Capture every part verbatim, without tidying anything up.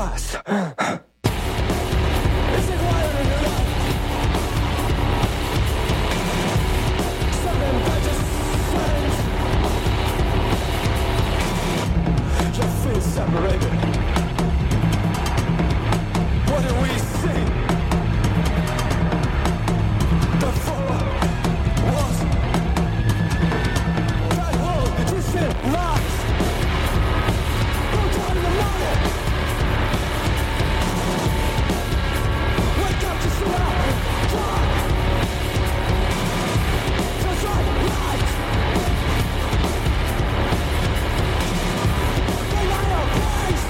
lost. Is it wild in your life? Something by just silence. You feel separated. What do we see? The fallout was that hole that you said lies. Go down to the morning. Wake up to surround. Dark. Just like light. They lie on place.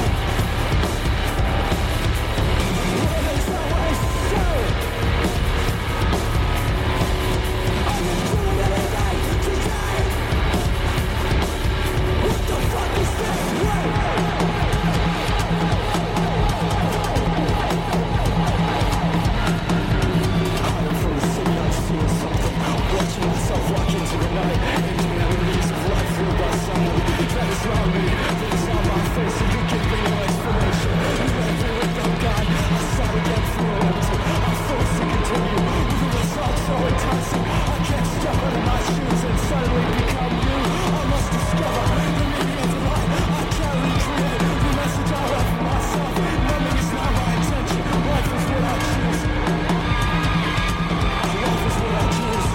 What is always so? Are you doing anything today? What the fuck is this? Wait! Hiding from the city, I'm seeing something. Watching myself walk into the night. Empty memories of life filled by someone that is not me. Things on my face, and you give me no explanation. You let me without God. I saw it get feel empty. I'm forced to continue. Even the song so enticing. I can't step out of my shoes and suddenly become you. I must discover the meaning of the life I can't recreate. The message I left for myself. Numbing is not my intention. Life is what I choose. Life is what I choose.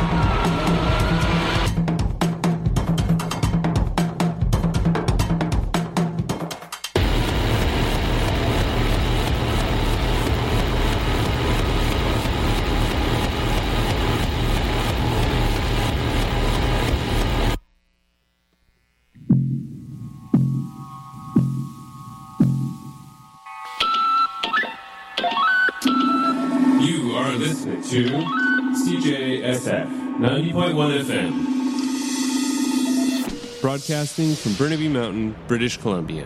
You are listening to C J S F ninety point one F M, broadcasting from Burnaby Mountain, British Columbia.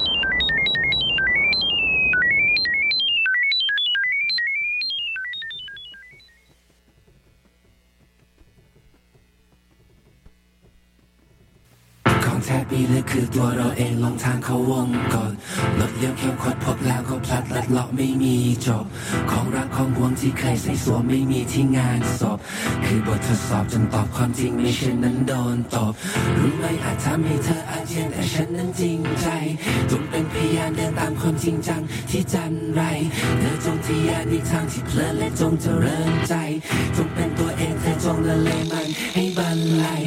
ของแท้ปีเลยคือตัวเราเองลงทางเขาวงก่อนรถเลี้ยวเข้มขวดพบแล้วก็พลัดลัดเลาะไม่มีจบของรักของห่วงที่เคยใส่สวมไม่มีที่งานศพคือบททดสอบจนตอบความจริงไม่เช่นนั้นโดนตบรู้ไหมอาจทำให้เธออาเจียนแต่ฉันนั้นจริงใจจงเป็นพยานเดินตามความจริงจังที่จันไรเธอจงทะยานในทางที่เพลินและจงเจริญใจจงเป็นตัวเองเธอจงละเลงมันให้บรรลัย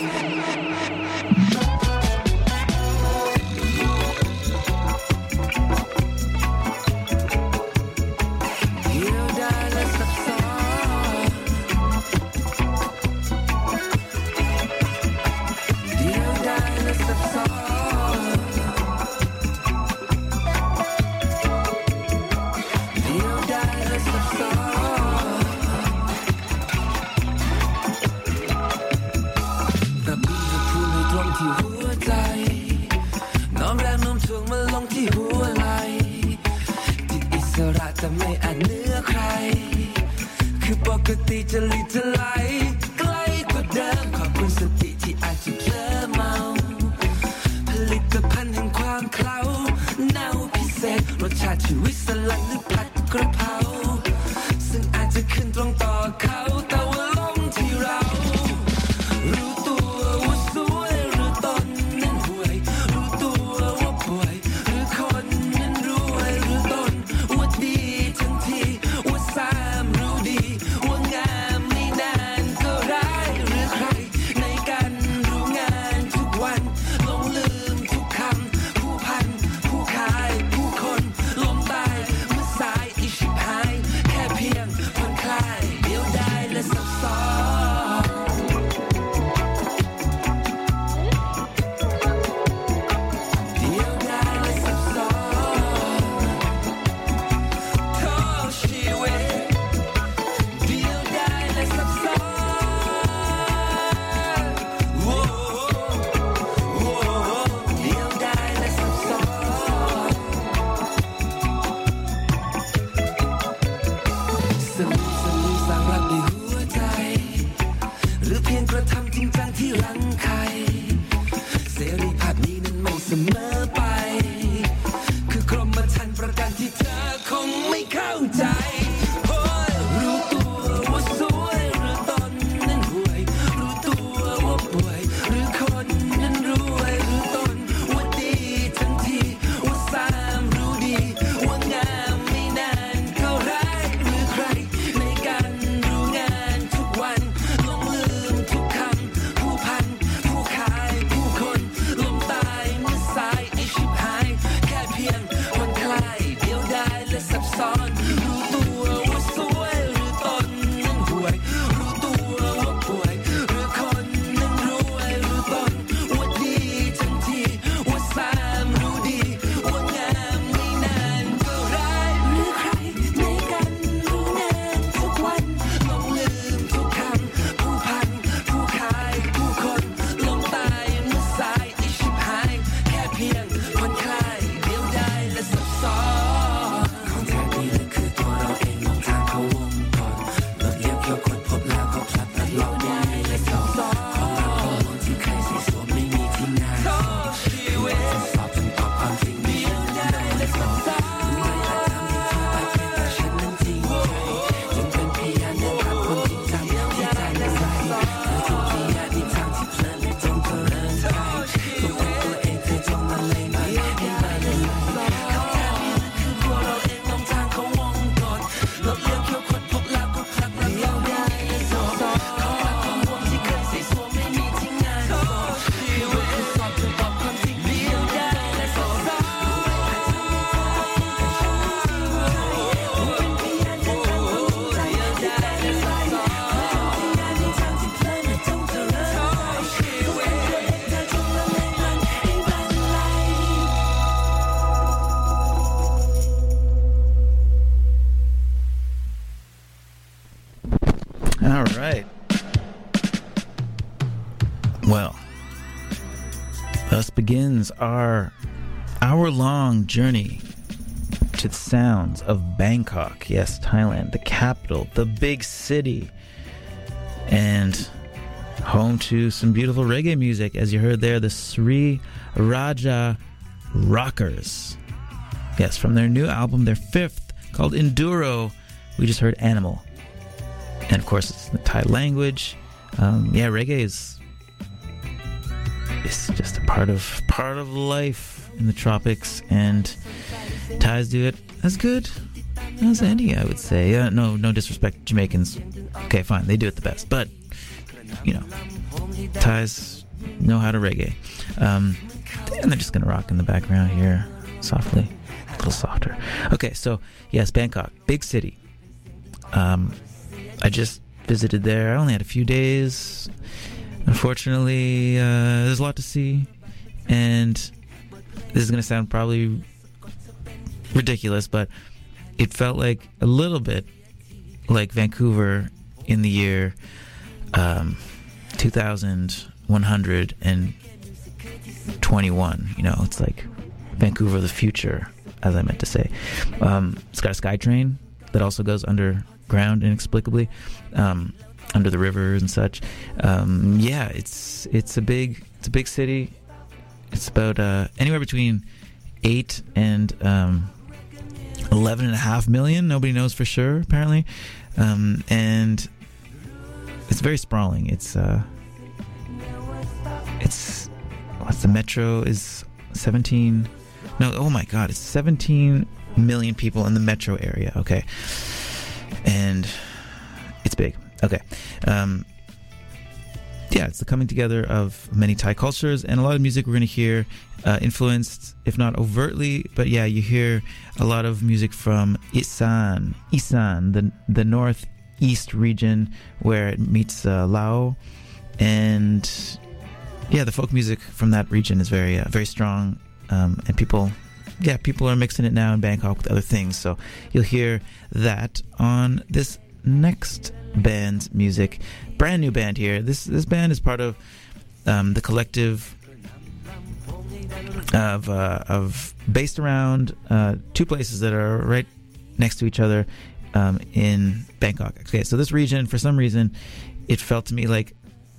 แต่ไม่อาจเนื้อใครคือปกติจะลิจะไหลใกล้กว่าเดิมขอบคุณสติที่อาจจะเพลอเมาผลิตภัณฑ์แห่งความเคล้าเน่าพิเศษรสชาติชีวิตสลัดหรือผัดกระเพราซึ่งอาจจะขึ้นตรงต่อเขาแต่ว่าลงที่เรารู้ตัวว่าสวยหรือตนนั้นห่วยรู้ตัวว่าป่วยหรือคนนั้นรวยหรือตนว่าดีทั้งทีว่าสามรู้ดีว่างามไม่นานก็ร้ายหรือใครในกันรู้งานทุกวันลงลืมทุกคำผู้พันผู้ขายผู้คนล้มตายเมื่อสายอีชิบหาย right. Well, thus begins our hour-long journey to the sounds of Bangkok. Yes, Thailand, the capital, the big city, and home to some beautiful reggae music. As you heard there, the Sri Raja Rockers. Yes, from their new album, their fifth, called Enduro, we just heard Animal. And of course, it's the Thai language. Um, yeah, reggae is is just a part of part of life in the tropics, and Thais do it as good as any, I would say. Uh, no, no disrespect, Jamaicans. Okay, fine, they do it the best, but you know, Thais know how to reggae, um, and they're just gonna rock in the background here, softly, a little softer. Okay, so yes, Bangkok, big city. Um, I just visited there. I only had a few days. Unfortunately, uh, there's a lot to see, and this is going to sound probably ridiculous, but it felt like a little bit like Vancouver in the year um, two thousand one hundred twenty-one. You know, it's like Vancouver of the future, as I meant to say. Um, it's got a SkyTrain that also goes underground inexplicably, um, under the rivers and such. Um, yeah, it's it's a big it's a big city. It's about uh, anywhere between eight and um, eleven and a half million. Nobody knows for sure, apparently, um, and it's very sprawling. It's uh, it's what's the metro is seventeen. No, oh my God, it's seventeen million people in the metro area. Okay, and it's big. Okay, um, yeah, it's the coming together of many Thai cultures, and a lot of music we're going to hear uh, influenced, if not overtly, but yeah, you hear a lot of music from Isan, Isan, the the northeast region where it meets uh, Laos, and yeah, the folk music from that region is very uh, very strong, um, and people. Yeah, people are mixing it now in Bangkok with other things, so you'll hear that on this next band's music. Brand new band here. This this band is part of um, the collective of uh, of based around uh, two places that are right next to each other um, in Bangkok. Okay, so this region, for some reason, it felt to me like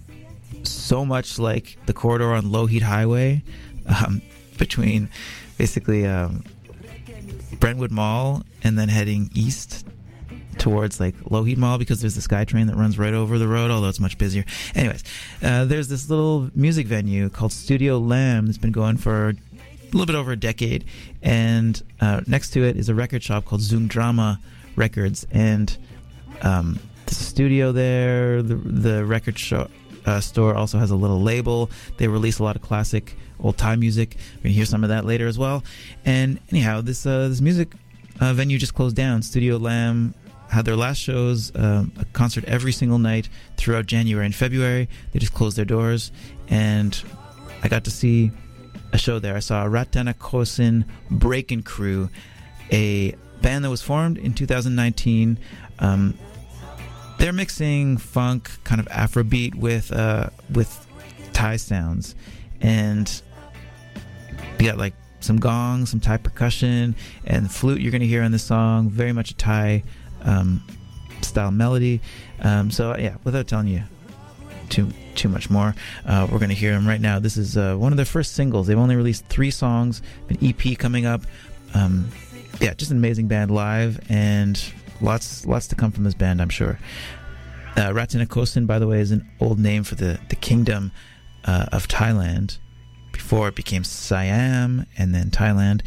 so much like the corridor on Lohit Highway um, between. Basically, um, Brentwood Mall, and then heading east towards like Lohit Mall, because there's the SkyTrain that runs right over the road, although it's much busier. Anyways, uh, there's this little music venue called Studio Lamb that's been going for a little bit over a decade, and uh, next to it is a record shop called Zoom Drama Records, and um, there's a studio there. The, the record shop uh, store also has a little label. They release a lot of classic old time music. We're gonna hear some of that later as well. And anyhow, this uh, this music uh, venue just closed down. Studio Lamb had their last shows, um, a concert every single night throughout January and February. They just closed their doors, and I got to see a show there. I saw Ratana Kosin Breakin' Crew, a band that was formed in two thousand nineteen. Um, they're mixing funk, kind of Afrobeat with uh, with Thai sounds, and you got like some gong, some Thai percussion, and flute you're going to hear on this song. Very much a Thai um, style melody. Um, so yeah, without telling you too too much more, uh, we're going to hear them right now. This is uh, one of their first singles. They've only released three songs, an E P coming up. Um, yeah, just an amazing band live, and lots lots to come from this band, I'm sure. Uh, Ratana Kosin, by the way, is an old name for the, the kingdom uh, of Thailand, before it became Siam and then Thailand.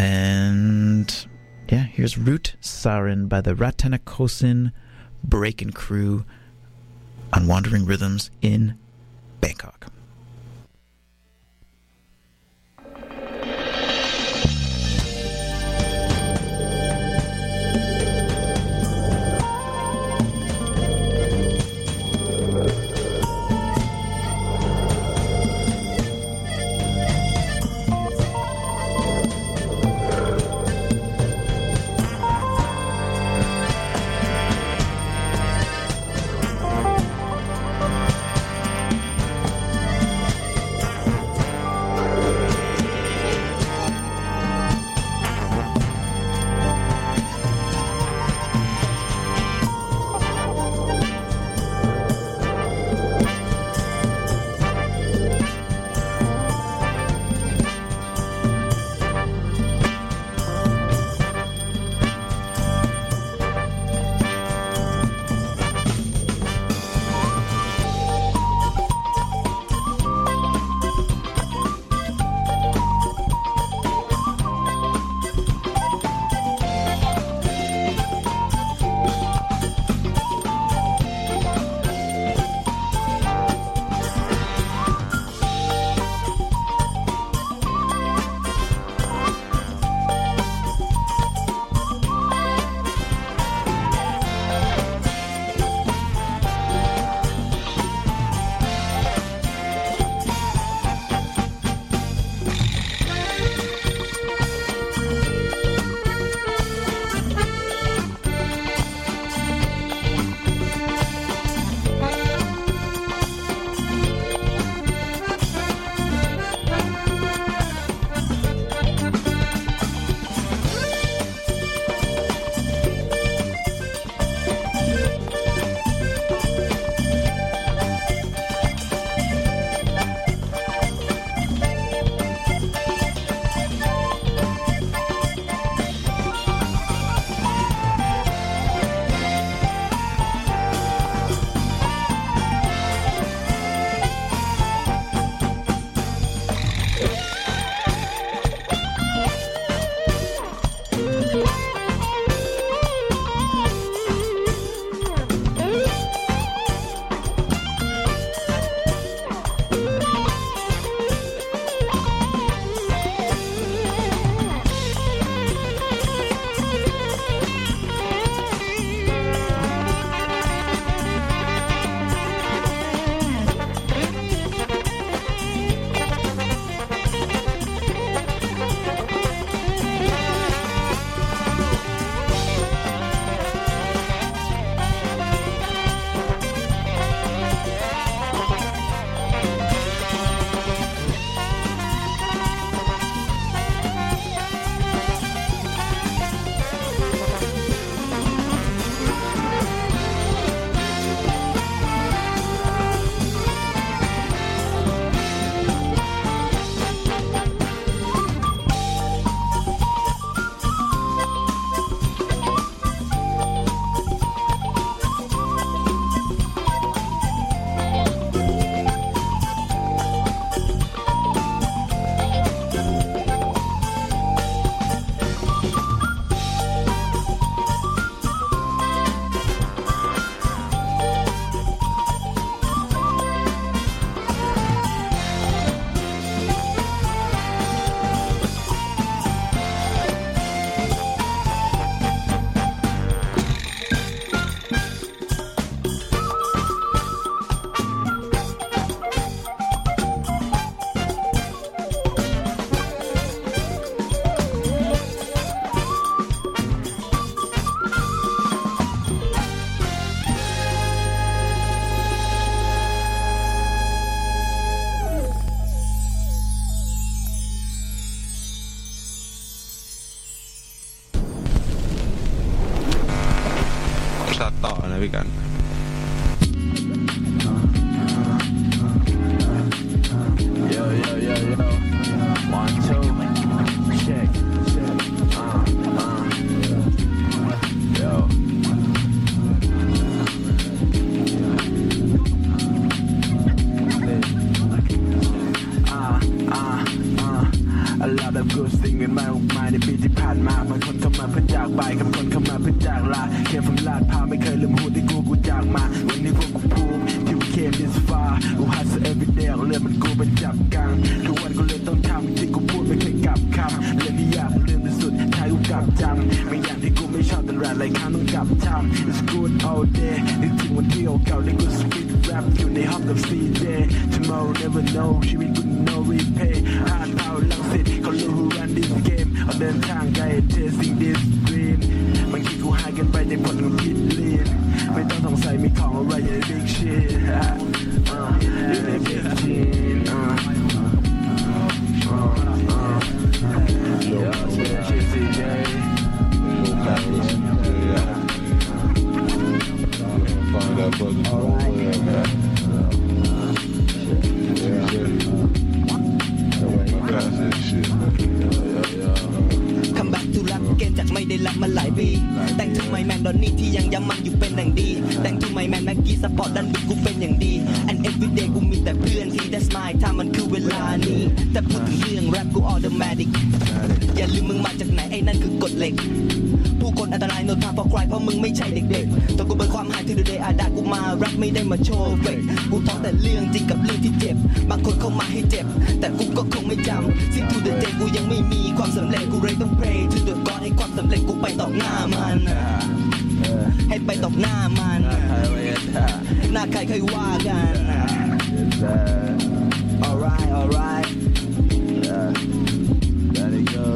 And yeah, here's Root Sarin by the Ratana Kosin Breakin' Crew on Wandering Rhythms in Bangkok. Bye. ต่อนะพี่กัน Yo, yo, yo, yo. One, two. Check, check. Uh, uh. Yo. Uh, uh, uh. A lot of good things กันมากมายในปีที่ผ่านมาบางคนเข้ามาเพื่อจากไปบางคนเข้ามาเพื่อจากลาแค่ผมลาดพาไม่เคยลืมหูที่กูกูจากมาวันนี้พวกกูภูมิที่กู came this far กู hustle every day เรื่องมันกูเป็นจับกังทุกวันกูเลยต้องทำที่กูพูดไม่เคยกลับคำเรื่องที่ยากเรื่องที่สุดท้ายกูกลับจำไม่อย่างที่กูไม่ชอบแต่แรกหลายครั้งต้องกลับทำ It's good all day นึกถึงวันที่เก่าๆได้กู speak rap อยู่ในห้องกับ ซี เจ Tomorrow never know ชีวิตกู no repay หาดเผาลังสิตเขารู้ who run this game เอาเดินทางไกล chasing this dream บางทีกูหายกันไปในผลของผิดลีนไม่ต้องสงสัยมีของอะไรอยู่ใน big shit อยู่ใน big shit อ่าอ่าอ่า Yo, shit ซี เจ Find that fucking Come back to rap เกมจากไม่ได้รับมาหลายปีแต่งถึงไมแมนดอนนี่ที่ยังย้ำมันอยู่เป็นอย่างดีแต่งถึงไมแมนแม็กกี้สปอร์ตดันดูกูเป็นอย่างดี and everyday กูมีแต่เพื่อนที่ that's my time มันคือเวลานี้แต่พูดถึงเรื่องแรปกู automatic อย่าลืมมึงมาจากไหนไอ้นั่นคือกฎเหล็กผู้คนอันตรายโนทางพอใครเพราะมึงไม่ใช่เด็กๆแต่กูเป็นความหายที่ดูเดย์อาดากูมาแรปไม่ได้มาโชว์เฟกกูท้องแต่เรื่องจริงกับเรื่องที่เจ็บบางคนเข้ามาให้เจ็บแต่กูก็คงไม่จำสิ่งที่เด็กกูยังไม่มีความสำเร็จกูเลยต้อง pray to the God ให้ความสำเร็จกูไปต่อหน้ามันให้ไปต่อหน้ามันหน้าใครใครว่ากัน alright alright Let it go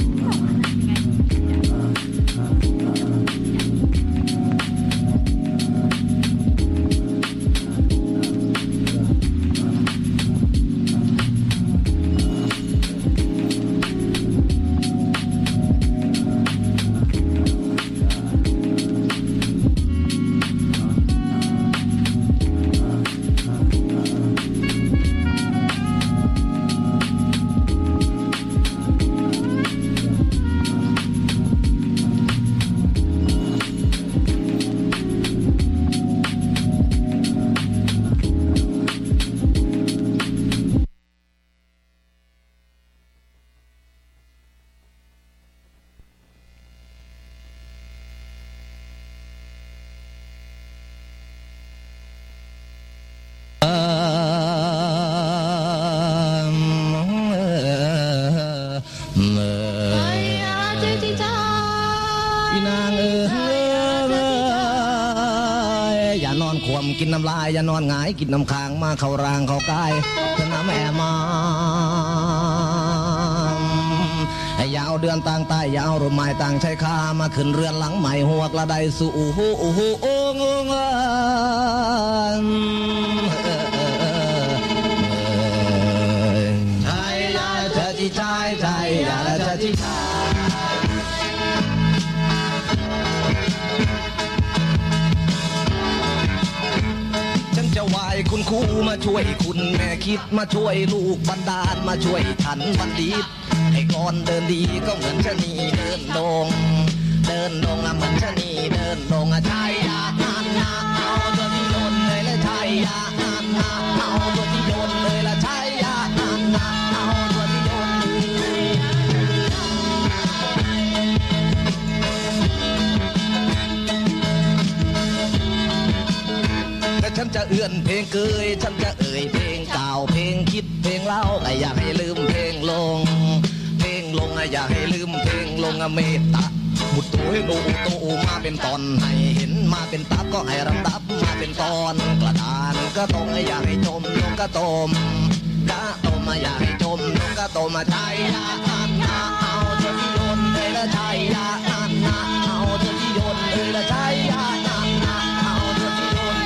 กินน้ำลายอย่านอนหงายกินน้ำค้างมาเข้ารางเข้ากายเธอน้ำแม่มาอย่าเอาเดือนต่างใต้อย่าเอาร่มไม้ต่างชายคามาขึ้นเรือนหลังใหม่หัวกระไดสู่อูหูอูหูโอ้งงใช่ยาเธอที่ใช่ใช่ยาเธอที่ใช่จะไหวคุณครูมาช่วยคุณแม่คิดมาช่วยลูกบันดาลมาช่วยฉันบัณฑิตให้ก่อนเดินดีก็เหมือนชะนีเดินดงเดินดงเหมือนชะนีเดินดงชายยาอันนาเอาตัวที่โยนเลยละชายยาอันนาเอาตัวที่โยนเลยละชายยาอันนาเอาตัวที่โยนฉันจะเอื้อนเพลงเกยฉันจะเอ่ยเพลงเก่าเพลงคิดเพลงเล่าแต่อยากให้ลืมเพลงลงเพลงลงอยากให้ลืมเพลงลงเมตตาบุตรตัวดูตูมาเป็นตอนให้เห็นมาเป็นตับก็ให้รำดับมาเป็นตอนกระดานก็ต้องอยากให้จมลงก็ต้มก็ต้มมาอยากให้จมลงก็ต้มมาใจยาอันนาเอาเธอที่โยนเลยละใจยาอันนาเอาเธอที่โยนเลยละใจยาอันนาเอาเธอที่โยน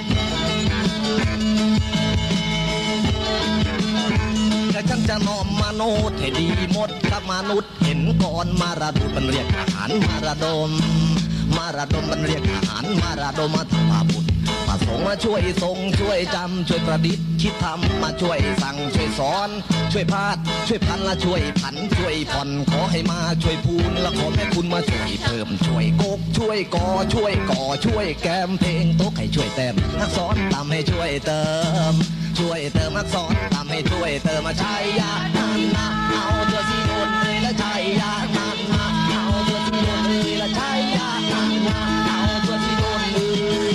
แต่ฉันจะน้อมมันโนดให้ดีหมดกับมนุษย์เห็นก่อนมาระดุมันเรียกอาหารมาระดมมาระดมมันเรียกอาหารมาระดมมาถวาบุตรมาส่งมาช่วยทรงช่วยจำช่วยประดิษฐ์คิดทำมาช่วยสั่งช่วยสอนช่วยพาดช่วยพันละช่วยผันช่วยผ่อนขอให้มาช่วยพูนและขอแม่คุณมาช่วยเพิ่มช่วยกกช่วยกอช่วยก่อช่วยแกมเพลงโต๊ะให้ช่วยเต็มนักสอนทำให้ช่วยเติมช่วยเติมนักสอนทำให้ช่วยเติมมาใช้ยานันนะเอาตัวสีโดนเลยและใช้ยานันนะเอาตัวสีโดนเลยและใช้ยานันนะเอาตัวสีโดนเลย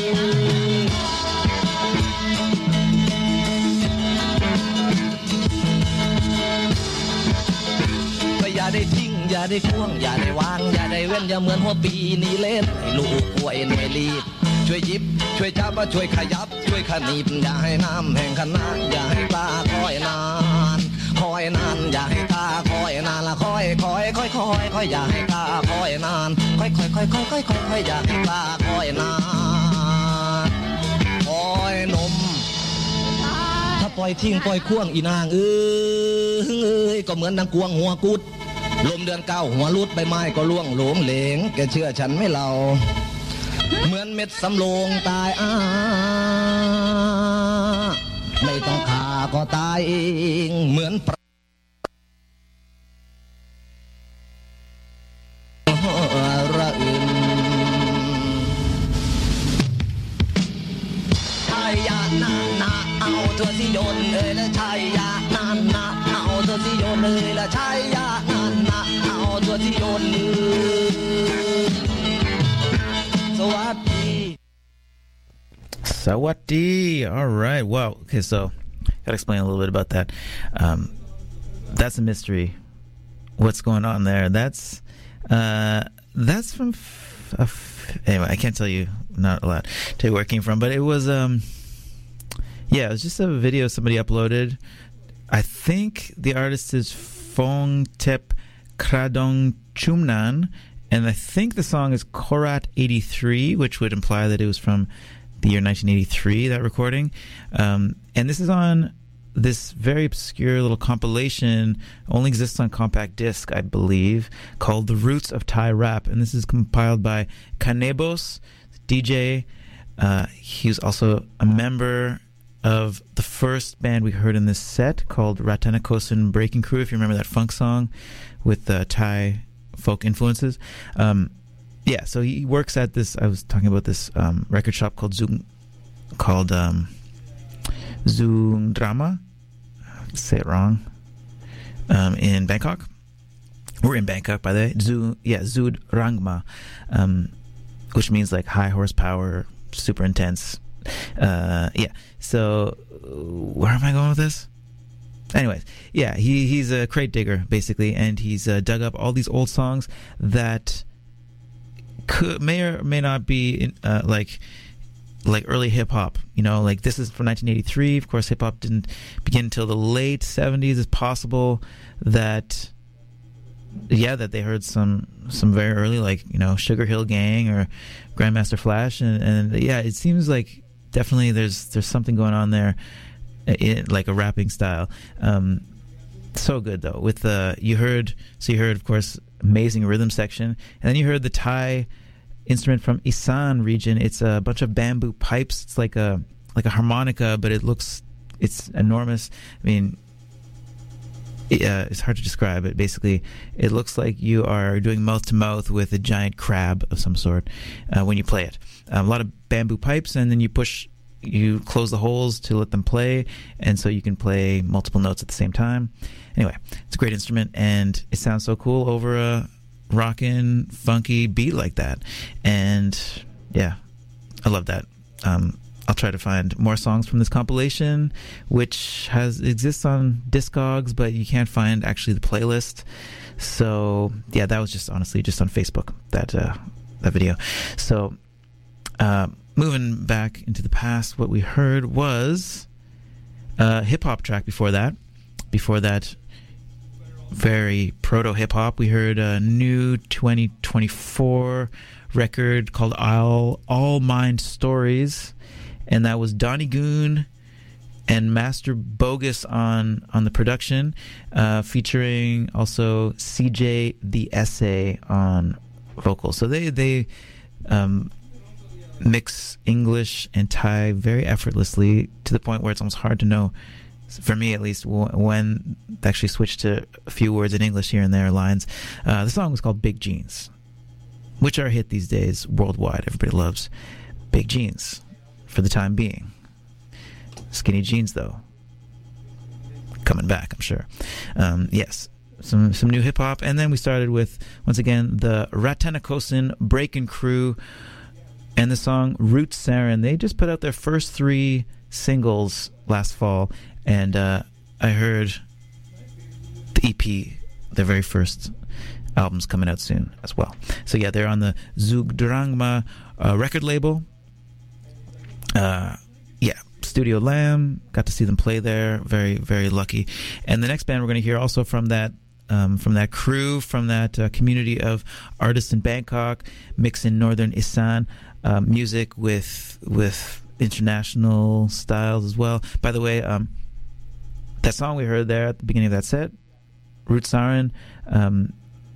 อย่าได้ทิ้งอย่าได้ควงอย่าได้วางอย่าได้เว้นอย่าเหมือนหัวปีนี่เล่นให้ลูกป่วยหน่วยรีบช่วยยิบช่วยจับมาช่วยขยับช่วยขนีบอย่าให้น้ำแห่งขนาดอย่าให้ตาคอยนานคอยนานอย่าให้ตาคอยนานละคอยคอยคอยคอยคอยอย่าให้ตาคอยนานคอยคอยคอยคอยคอยคอยคอยอย่าให้ตาคอยนานคอยนมถ้าปล่อยทิ้งปล่อยควงอีนางเอ้ยก็เหมือนนางกวงหัวกุดลมเดือนเก้าหัวรุดใบไม้ก็ล่วงหลงเหลงแกเชื่อฉันไม่เล่าเหมือนเม็ดสำโรงตายอ้าไม่ต้องฆ่าก็ตายเองเหมือนระอื่นชายยานานาเอาตัวที่โยนเลยและชายยานานาเอาตัวที่โยนเลยและชายยานานาเอาตัวที่โยนเลยสวัสดี Sawati. All right. Well, okay, so gotta explain a little bit about that. Um, that's a mystery. What's going on there? That's uh, that's from f- a f- anyway. I can't tell you, not allowed to tell you where it came from, but it was um, yeah, it was just a video somebody uploaded. I think the artist is Phongtep Kradong Chumnan, and I think the song is Korat eighty-three, which would imply that it was from the year nineteen eighty-three, that recording. Um, and this is on this very obscure little compilation, only exists on compact disc, I believe, called The Roots of Thai Rap. And this is compiled by Kanebos, D J. Uh, he was also a member of the first band we heard in this set called Ratanakosin Breaking Crew, if you remember that funk song with uh, Thai folk influences. Um, yeah, so he works at this, I was talking about this um, record shop called Zoom, called um, Zoom Drama, say it wrong, um, in Bangkok. We're in Bangkok, by the way. Zoo, yeah, Zood Rangma, um, which means like high horsepower, super intense. Uh, yeah, so where am I going with this? Anyways, yeah, he he's a crate digger, basically, and he's uh, dug up all these old songs that could may or may not be in, uh, like like early hip hop. You know, like this is from nineteen eighty-three. Of course, hip hop didn't begin until the late seventies. It's possible that yeah, that they heard some some very early, like, you know, Sugar Hill Gang or Grandmaster Flash, and, and yeah, it seems like definitely there's there's something going on there, in, like a rapping style. Um, so good though. With the you heard so you heard of course amazing rhythm section, and then you heard the Thai instrument from Isan region. It's a bunch of bamboo pipes. It's like a like a harmonica, but it looks it's enormous. I mean, it, uh, it's hard to describe it. Basically, it looks like you are doing mouth to mouth with a giant crab of some sort uh, when you play it. Um, a lot of bamboo pipes, and then you push, you close the holes to let them play, and so you can play multiple notes at the same time. Anyway, it's a great instrument, and it sounds so cool over a rockin', funky beat like that. And yeah, I love that. Um, I'll try to find more songs from this compilation, which has exists on Discogs, but you can't find actually the playlist. So yeah, that was just honestly just on Facebook, that uh, that video. So uh, moving back into the past, what we heard was a hip hop track before that. Before that, very proto hip hop. We heard a new twenty twenty-four record called All All Mind Stories. And that was Donnie Goon and Master Bogus on on the production, uh, featuring also C J the Essay on vocals. So they they um, mix English and Thai very effortlessly, to the point where it's almost hard to know, for me at least, when they actually switched to a few words in English here and there, lines. Uh, the song was called Big Jeans, which are a hit these days worldwide. Everybody loves big jeans for the time being. Skinny jeans, though, coming back, I'm sure. Um, yes, some some new hip-hop. And then we started with, once again, the Ratanakosin Breakin' Crew and the song Root Sarin. They just put out their first three singles last fall, and uh, I heard the E P, their very first album's coming out soon as well. So yeah, they're on the Zugdrangma uh, record label. Uh, yeah, Studio Lamb, got to see them play there. Very, very lucky. And the next band we're going to hear also from that um, from that crew, from that uh, community of artists in Bangkok, mixing Northern Isan uh, music with with international styles as well. By the way, um, that song we heard there at the beginning of that set, Root Sarin, um,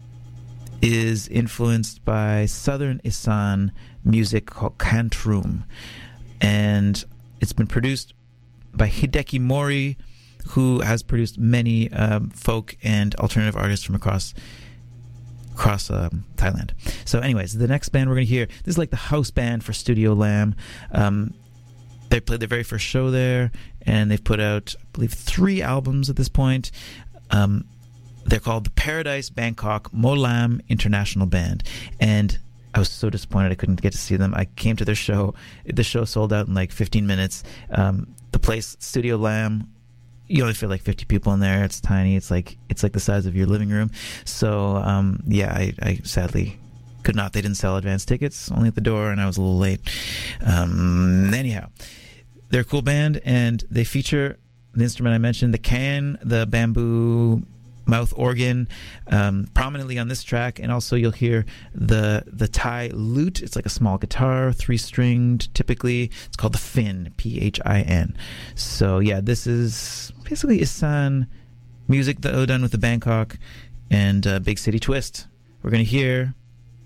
is influenced by Southern Isan music called Kantrum. And it's been produced by Hideki Mori, who has produced many um, folk and alternative artists from across across um, Thailand. So anyways, the next band we're going to hear, this is like the house band for Studio Lamb. Um, they played their very first show there, and they've put out, I believe, three albums at this point. Um, they're called the Paradise Bangkok Molam International Band. And I was so disappointed I couldn't get to see them. I came to their show. The show sold out in like fifteen minutes. Um, the place, Studio Lamb, you only fit like fifty people in there. It's tiny. It's like it's like the size of your living room. So um, yeah, I, I sadly could not. They didn't sell advance tickets, only at the door, and I was a little late. Um, anyhow, they're a cool band, and they feature the instrument I mentioned, the can, the bamboo mouth organ, um, prominently on this track, and also you'll hear the the Thai lute. It's like a small guitar, three stringed typically. It's called the Fin, P H I N. So yeah, this is basically Isan music though done with the Bangkok and uh, big city twist. We're gonna hear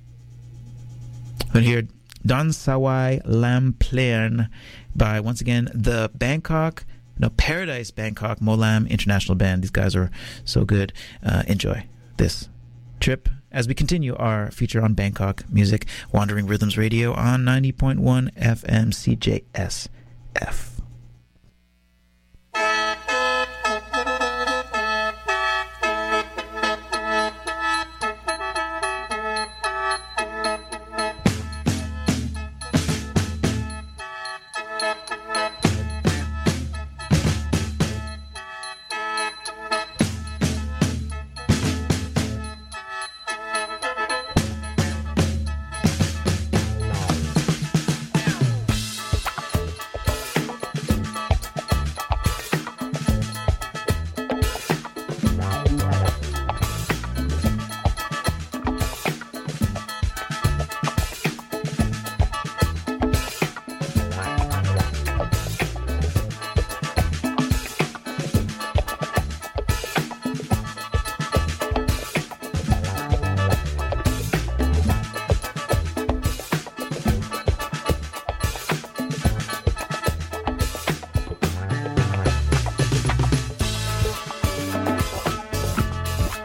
we're gonna hear Don Sawai Lam Plain by, once again, the Bangkok No, Paradise Bangkok Molam International Band. These guys are so good. Uh, enjoy this trip as we continue our feature on Bangkok music, Wandering Rhythms Radio on ninety point one F M C J S F.